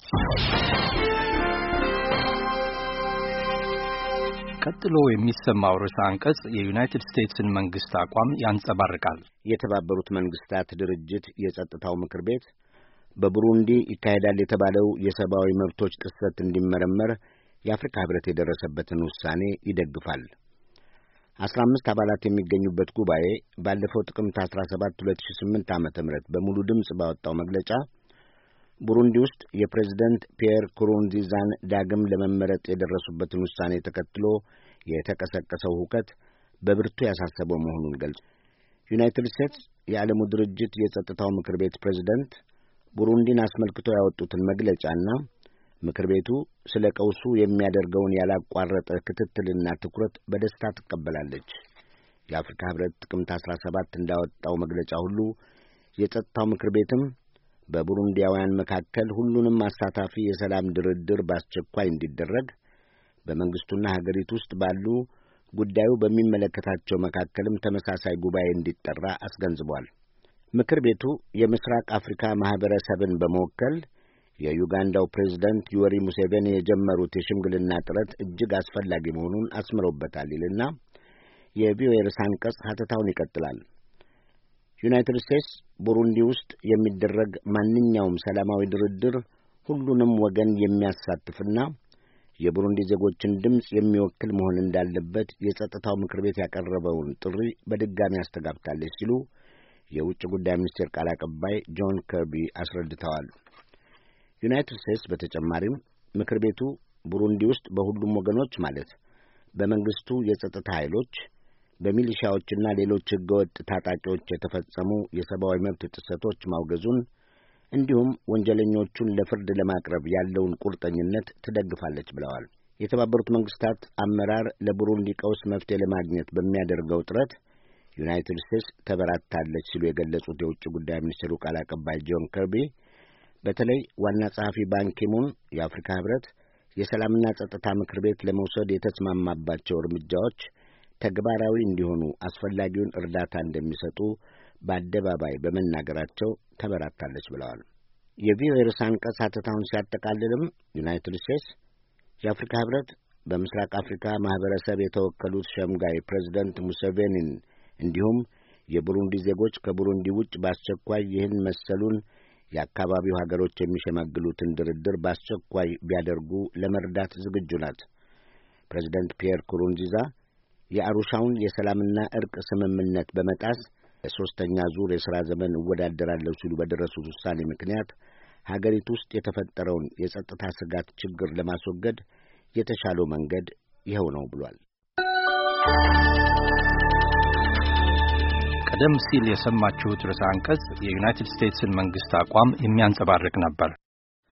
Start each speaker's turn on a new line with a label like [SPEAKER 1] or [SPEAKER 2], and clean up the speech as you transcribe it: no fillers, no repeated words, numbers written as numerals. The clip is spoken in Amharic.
[SPEAKER 1] ቀጥሎ የሚሰማው ርዕሰ አንቀጽ የዩናይትድ ስቴትስን መንግስት አቋም ያንጸባርቃል።
[SPEAKER 2] የተባበሩት መንግስታት ድርጅት የጸጥታው ምክር ቤት በቡሩንዲ ይካሄዳል የተባለው የሰብአዊ መብቶች ጥሰት እንዲመረመር የአፍሪካ ህብረት የደረሰበትን ውሳኔ ይደግፋል። 15 አባላት የሚገኙበት ጉባኤ ባለፈው ጥቅምት 17 2008 ዓ.ም በሙሉ ድምጽ ባወጣው መግለጫ ቡሩንዲ ውስጥ የፕሬዝዳንት ፒየር ኩሩንዚዛን ዳግም ለመመረጥ የደረሱበትን ውሳኔ ተከትሎ የተቀሰቀሰው ሁከት በብርቱ ያሳሰበው መሆኑን ገልጿል። ዩናይትድ ስቴትስ የዓለሙ ድርጅት የጸጥታው ምክር ቤት ፕሬዝዳንት ቡሩንዲን አስመልክቶ ያወጡትን መግለጫና ምክር ቤቱ ስለ ቀውሱ የሚያደርገውን ያላቋረጠ ክትትልና ትኩረት በደስታ ትቀበላለች። የአፍሪካ ህብረት ጥቅምት 17 እንዳወጣው መግለጫ ሁሉ የጸጥታው ምክር ቤትም በቡሩንዲያውያን መካከል ሁሉንም አሳታፊ የሰላም ድርድር በአስቸኳይ እንዲደረግ በመንግስቱና ሀገሪቱ ውስጥ ባሉ ጉዳዩ በሚመለከታቸው መካከልም ተመሳሳይ ጉባኤ እንዲጠራ አስገንዝቧል። ምክር ቤቱ የምስራቅ አፍሪካ ማህበረሰብን በመወከል የዩጋንዳው ፕሬዝዳንት ዩዌሪ ሙሴቬኒ የጀመሩት የሽምግልና ጥረት እጅግ አስፈላጊ መሆኑን አስምሮበታል ይልና የቪኦኤ ርዕሰ አንቀጽ ሐተታውን ይቀጥላል። ዩናይትድ ስቴትስ ቡሩንዲ ውስጥ የሚደረግ ማንኛውም ሰላማዊ ድርድር ሁሉንም ወገን የሚያሳትፍና የቡሩንዲ ዜጎችን ድምፅ የሚወክል መሆን እንዳለበት የጸጥታው ምክር ቤት ያቀረበውን ጥሪ በድጋሚ አስተጋብታለች ሲሉ የውጭ ጉዳይ ሚኒስቴር ቃል አቀባይ ጆን ከርቢ አስረድተዋል። ዩናይትድ ስቴትስ በተጨማሪም ምክር ቤቱ ቡሩንዲ ውስጥ በሁሉም ወገኖች ማለት በመንግስቱ የጸጥታ ኃይሎች በሚሊሻዎችና ሌሎች ህገወጥ ታጣቂዎች የተፈጸሙ የሰብአዊ መብት ጥሰቶች ማውገዙን እንዲሁም ወንጀለኞቹን ለፍርድ ለማቅረብ ያለውን ቁርጠኝነት ትደግፋለች ብለዋል። የተባበሩት መንግስታት አመራር ለቡሩንዲ ቀውስ መፍትሄ ለማግኘት በሚያደርገው ጥረት ዩናይትድ ስቴትስ ተበራታለች ሲሉ የገለጹት የውጭ ጉዳይ ሚኒስቴሩ ቃል አቀባይ ጆን ከርቢ በተለይ ዋና ጸሐፊ ባንኪሙን የአፍሪካ ህብረት የሰላምና ጸጥታ ምክር ቤት ለመውሰድ የተስማማባቸው እርምጃዎች ተግባራዊ እንዲሆኑ አስፈላጊውን እርዳታ እንደሚሰጡ በአደባባይ በመናገራቸው ተበራታለች ብለዋል። የቪኦኤ ርዕሰ አንቀጽ ሐተታውን ሲያጠቃልልም ዩናይትድ ስቴትስ የአፍሪካ ህብረት በምስራቅ አፍሪካ ማህበረሰብ የተወከሉት ሸምጋይ ፕሬዝዳንት ሙሴቬኒን እንዲሁም የቡሩንዲ ዜጎች ከቡሩንዲ ውጭ በአስቸኳይ ይህን መሰሉን የአካባቢው ሀገሮች የሚሸመግሉትን ድርድር በአስቸኳይ ቢያደርጉ ለመርዳት ዝግጁ ናት። ፕሬዝዳንት ፒየር ኩሩንዚዛ የአሩሻውን የሰላምና እርቅ ስምምነት በመጣስ ለሶስተኛ ዙር የሥራ ዘመን እወዳደራለሁ ሲሉ በደረሱት ውሳኔ ምክንያት ሀገሪቱ ውስጥ የተፈጠረውን የጸጥታ ስጋት ችግር ለማስወገድ የተሻለው መንገድ ይኸው ነው ብሏል።
[SPEAKER 1] ቀደም ሲል የሰማችሁት ርዕሰ አንቀጽ የዩናይትድ ስቴትስን መንግስት አቋም የሚያንጸባርቅ ነበር።